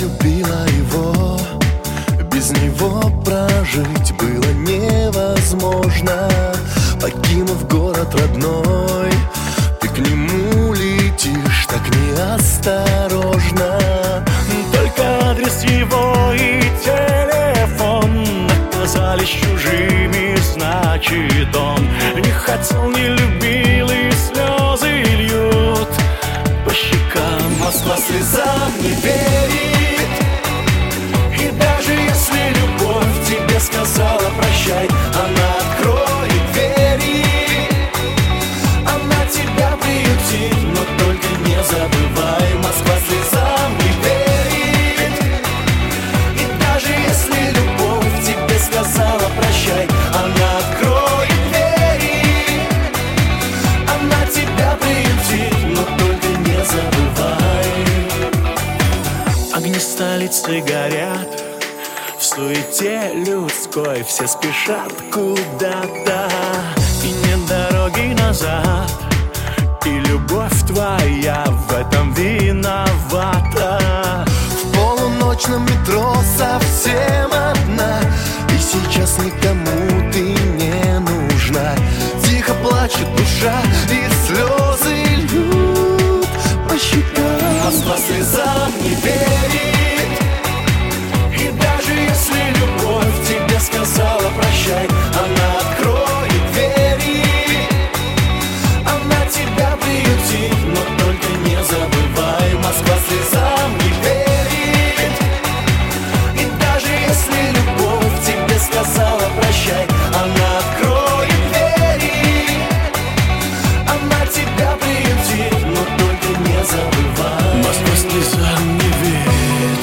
любила его, без него прожить было невозможно. Покинув город родной, ты к нему летишь так неосторожно. Только адрес его и телефон оказались чужими, значит, он не хотел, не любил, и слезы льют по щекам. Москва слезам не верит, И даже если любовь тебе сказала прощай, она откроет двери, она тебя приютит, но только не забывай. Москва слезам не верит, И даже если любовь тебе сказала прощай, она откроет двери, она тебя приютит, но только не забывай. Огни столицы горят, в суете людской все спешат куда-то, и нет дороги назад, и любовь твоя в этом виновата. В полуночном метро совсем одна, и сейчас никому ты не нужна. Тихо плачет душа, и слезы льют по щекам. Москва слезам не верит, И даже если любовь тебе сказала прощай, она откроет двери, она тебя приютит, но только не забывай. Москва слезам не верит, И даже если любовь тебе сказала прощай, она откроет двери, она тебя приютит, но только не забывай. Москва слезам не верит.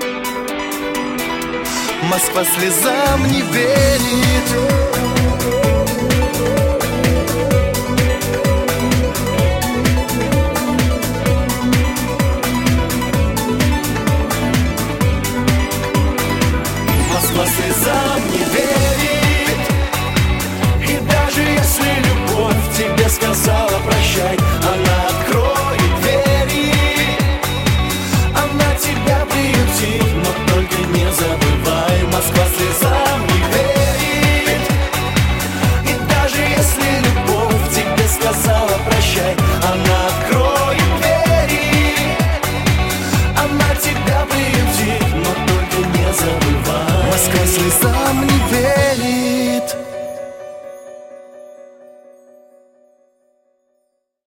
Москва слезам не верит.